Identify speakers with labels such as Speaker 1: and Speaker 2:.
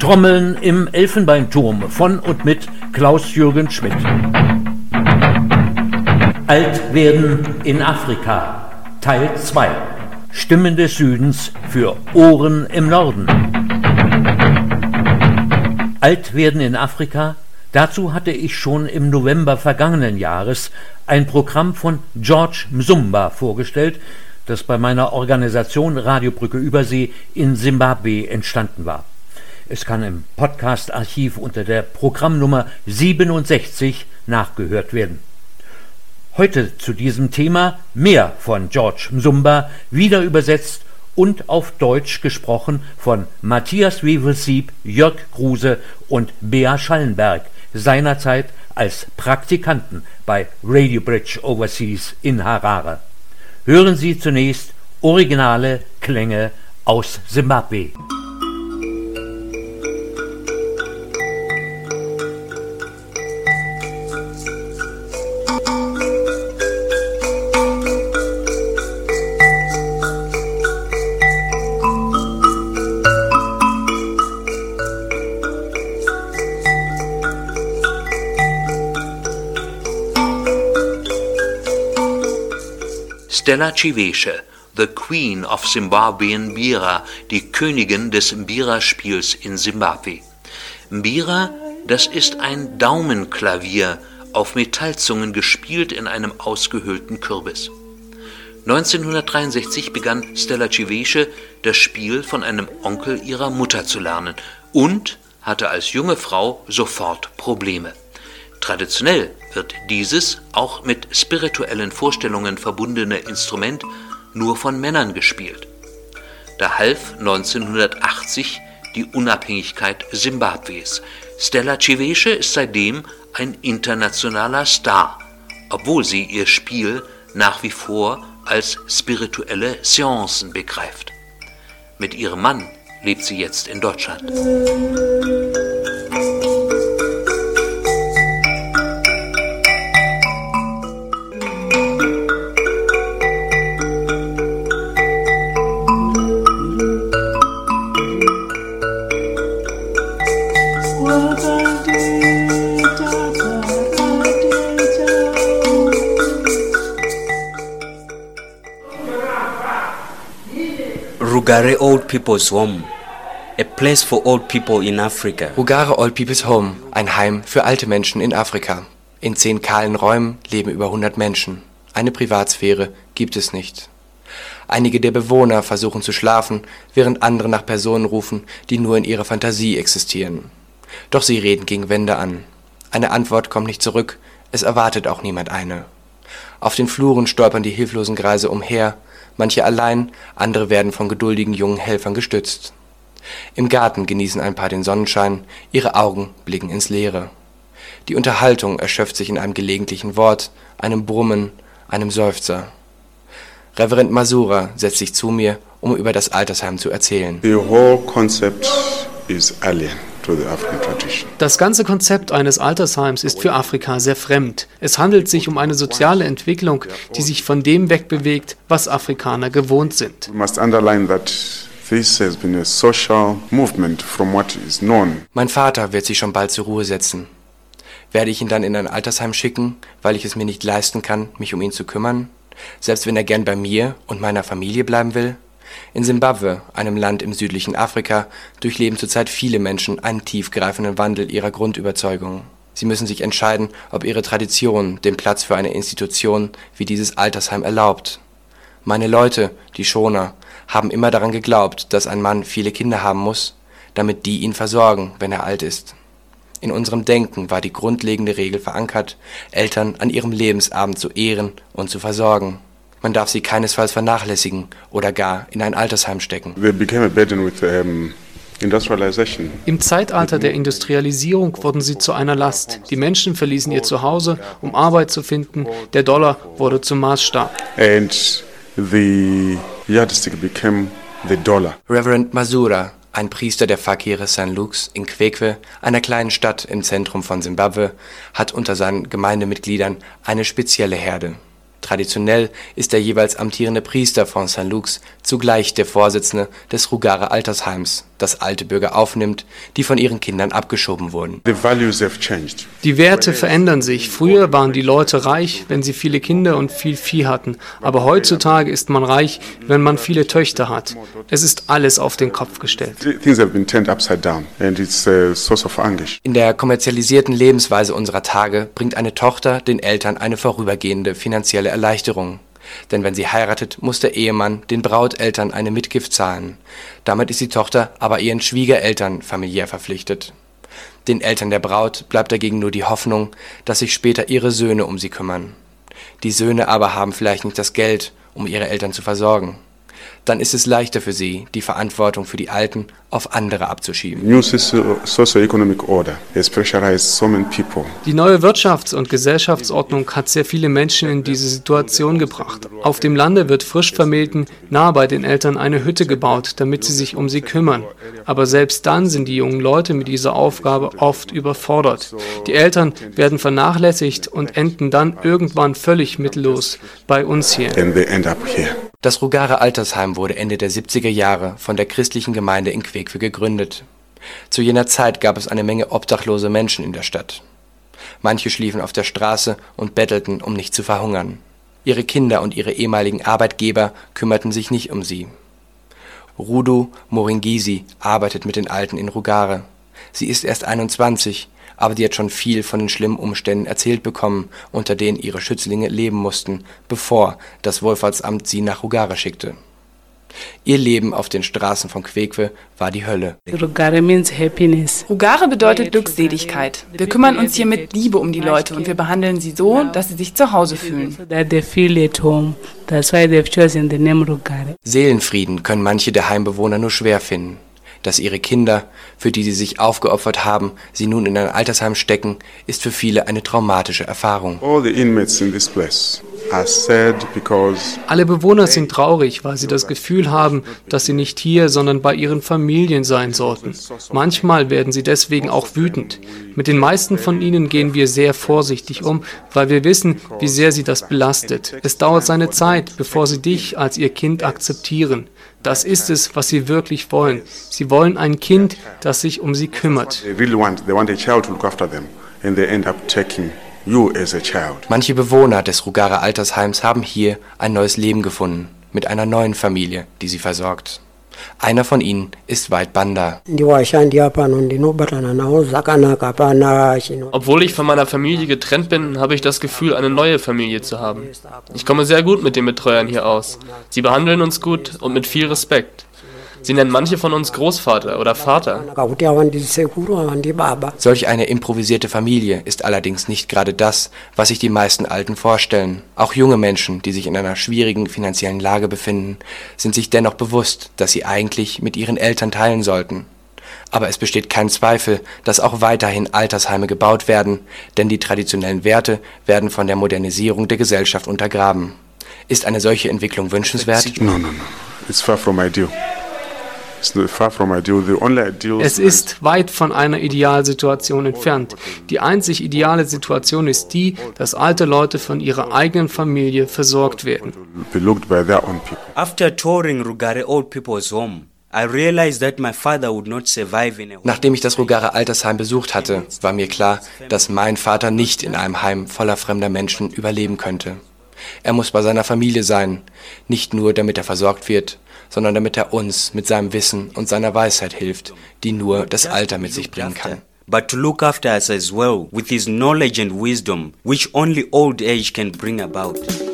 Speaker 1: Trommeln im Elfenbeinturm von und mit Klaus-Jürgen Schmidt. Alt werden in Afrika, Teil 2. Stimmen des Südens für Ohren im Norden. Alt werden in Afrika, dazu hatte ich schon im November vergangenen Jahres ein Programm von George Mzumba vorgestellt, das bei meiner Organisation Radiobrücke Übersee in Simbabwe entstanden war. Es kann im Podcast-Archiv unter der Programmnummer 67 nachgehört werden. Heute zu diesem Thema mehr von George Mzumba, wieder übersetzt und auf Deutsch gesprochen von Matthias Wevelsieb, Jörg Kruse und Bea Schallenberg, seinerzeit als Praktikanten bei Radio Bridge Overseas in Harare. Hören Sie zunächst originale Klänge aus Simbabwe.
Speaker 2: Stella Chiweshe, the Queen of Zimbabwean Mbira, die Königin des Mbira-Spiels in Simbabwe. Mbira, das ist ein Daumenklavier, auf Metallzungen gespielt in einem ausgehöhlten Kürbis. 1963 begann Stella Chiweshe, das Spiel von einem Onkel ihrer Mutter zu lernen und hatte als junge Frau sofort Probleme. Traditionell wird dieses auch mit spirituellen Vorstellungen verbundene Instrument nur von Männern gespielt. Da half 1980 die Unabhängigkeit Simbabwes. Stella Chiweshe ist seitdem ein internationaler Star, obwohl sie ihr Spiel nach wie vor als spirituelle Seancen begreift. Mit ihrem Mann lebt sie jetzt in Deutschland.
Speaker 3: Rugare Old People's Home, a place for old people in Africa.
Speaker 4: Rugare Old People's Home, ein Heim für alte Menschen in Afrika. In 10 kahlen Räumen leben über 100 Menschen. Eine Privatsphäre gibt es nicht. Einige der Bewohner versuchen zu schlafen, während andere nach Personen rufen, die nur in ihrer Fantasie existieren. Doch sie reden gegen Wände an. Eine Antwort kommt nicht zurück, es erwartet auch niemand eine. Auf den Fluren stolpern die hilflosen Greise umher, manche allein, andere werden von geduldigen jungen Helfern gestützt. Im Garten genießen ein paar den Sonnenschein, ihre Augen blicken ins Leere. Die Unterhaltung erschöpft sich in einem gelegentlichen Wort, einem Brummen, einem Seufzer. Reverend Masura setzt sich zu mir, um über das Altersheim zu erzählen.
Speaker 5: The whole concept is alien to the African tradition.
Speaker 6: Das ganze Konzept eines Altersheims ist für Afrika sehr fremd. Es handelt sich um eine soziale Entwicklung, die sich von dem wegbewegt, was Afrikaner gewohnt sind.
Speaker 5: We must underline that this has been a social movement from what is known.
Speaker 4: Mein Vater wird sich schon bald zur Ruhe setzen. Werde ich ihn dann in ein Altersheim schicken, weil ich es mir nicht leisten kann, mich um ihn zu kümmern? Selbst wenn er gern bei mir und meiner Familie bleiben will? In Simbabwe, einem Land im südlichen Afrika, durchleben zurzeit viele Menschen einen tiefgreifenden Wandel ihrer Grundüberzeugungen. Sie müssen sich entscheiden, ob ihre Tradition den Platz für eine Institution wie dieses Altersheim erlaubt. Meine Leute, die Schoner, haben immer daran geglaubt, dass ein Mann viele Kinder haben muss, damit die ihn versorgen, wenn er alt ist. In unserem Denken war die grundlegende Regel verankert, Eltern an ihrem Lebensabend zu ehren und zu versorgen. Man darf sie keinesfalls vernachlässigen oder gar in ein Altersheim stecken.
Speaker 5: They became a burden with industrialization.
Speaker 6: Im Zeitalter der Industrialisierung wurden sie zu einer Last. Die Menschen verließen ihr Zuhause, um Arbeit zu finden. Der Dollar wurde zum Maßstab.
Speaker 5: And the yardstick became the dollar.
Speaker 4: Reverend Masura, ein Priester der Fakire St. Luke's in Kwekwe, einer kleinen Stadt im Zentrum von Simbabwe, hat unter seinen Gemeindemitgliedern eine spezielle Herde. Traditionell ist der jeweils amtierende Priester von Saint-Luc zugleich der Vorsitzende des Rugare Altersheims, das alte Bürger aufnimmt, die von ihren Kindern abgeschoben wurden.
Speaker 6: Die Werte verändern sich. Früher waren die Leute reich, wenn sie viele Kinder und viel Vieh hatten. Aber heutzutage ist man reich, wenn man viele Töchter hat. Es ist alles auf den Kopf gestellt.
Speaker 4: In der kommerzialisierten Lebensweise unserer Tage bringt eine Tochter den Eltern eine vorübergehende finanzielle Erleichterung. Denn wenn sie heiratet, muss der Ehemann den Brauteltern eine Mitgift zahlen. Damit ist die Tochter aber ihren Schwiegereltern familiär verpflichtet. Den Eltern der Braut bleibt dagegen nur die Hoffnung, dass sich später ihre Söhne um sie kümmern. Die Söhne aber haben vielleicht nicht das Geld, um ihre Eltern zu versorgen. Dann ist es leichter für sie, die Verantwortung für die Alten auf andere abzuschieben.
Speaker 5: Die
Speaker 6: neue Wirtschafts- und Gesellschaftsordnung hat sehr viele Menschen in diese Situation gebracht. Auf dem Lande wird frisch Vermählten nahe bei den Eltern eine Hütte gebaut, damit sie sich um sie kümmern. Aber selbst dann sind die jungen Leute mit dieser Aufgabe oft überfordert. Die Eltern werden vernachlässigt und enden dann irgendwann völlig mittellos bei uns hier.
Speaker 4: Das Rugare Altersheim wurde Ende der 70er Jahre von der christlichen Gemeinde in Kwekwe gegründet. Zu jener Zeit gab es eine Menge obdachlose Menschen in der Stadt. Manche schliefen auf der Straße und bettelten, um nicht zu verhungern. Ihre Kinder und ihre ehemaligen Arbeitgeber kümmerten sich nicht um sie. Rudu Moringisi arbeitet mit den Alten in Rugare. Sie ist erst 21, aber die hat schon viel von den schlimmen Umständen erzählt bekommen, unter denen ihre Schützlinge leben mussten, bevor das Wohlfahrtsamt sie nach Rugare schickte. Ihr Leben auf den Straßen von Kwekwe war die Hölle.
Speaker 7: Rugare bedeutet Glückseligkeit. Wir kümmern uns hier mit Liebe um die Leute und wir behandeln sie so, dass sie sich zu Hause fühlen.
Speaker 4: Seelenfrieden können manche der Heimbewohner nur schwer finden. Dass ihre Kinder, für die sie sich aufgeopfert haben, sie nun in ein Altersheim stecken, ist für viele eine traumatische Erfahrung.
Speaker 6: Alle Bewohner sind traurig, weil sie das Gefühl haben, dass sie nicht hier, sondern bei ihren Familien sein sollten. Manchmal werden sie deswegen auch wütend. Mit den meisten von ihnen gehen wir sehr vorsichtig um, weil wir wissen, wie sehr sie das belastet. Es dauert seine Zeit, bevor sie dich als ihr Kind akzeptieren. Das ist es, was sie wirklich wollen. Sie wollen ein Kind, das sich um sie kümmert.
Speaker 4: Manche Bewohner des Rugare Altersheims haben hier ein neues Leben gefunden, mit einer neuen Familie, die sie versorgt. Einer von ihnen ist Veit Banda.
Speaker 8: Obwohl ich von meiner Familie getrennt bin, habe ich das Gefühl, eine neue Familie zu haben. Ich komme sehr gut mit den Betreuern hier aus. Sie behandeln uns gut und mit viel Respekt. Sie nennen manche von uns Großvater oder Vater.
Speaker 4: Solch eine improvisierte Familie ist allerdings nicht gerade das, was sich die meisten Alten vorstellen. Auch junge Menschen, die sich in einer schwierigen finanziellen Lage befinden, sind sich dennoch bewusst, dass sie eigentlich mit ihren Eltern teilen sollten. Aber es besteht kein Zweifel, dass auch weiterhin Altersheime gebaut werden, denn die traditionellen Werte werden von der Modernisierung der Gesellschaft untergraben. Ist eine solche Entwicklung wünschenswert?
Speaker 5: No. It's far from ideal.
Speaker 6: Es ist weit von einer Idealsituation entfernt. Die einzig ideale Situation ist die, dass alte Leute von ihrer eigenen Familie versorgt werden.
Speaker 3: After touring Rugare Old People's Home, I realized that my father would not survive in a home.
Speaker 4: Nachdem ich das Rugare Altersheim besucht hatte, war mir klar, dass mein Vater nicht in einem Heim voller fremder Menschen überleben könnte. Er muss bei seiner Familie sein, nicht nur damit er versorgt wird, sondern damit er uns mit seinem Wissen und seiner Weisheit hilft, die nur das Alter mit sich bringen kann.
Speaker 3: But to look after us as well with his knowledge and wisdom, which only old age can bring about.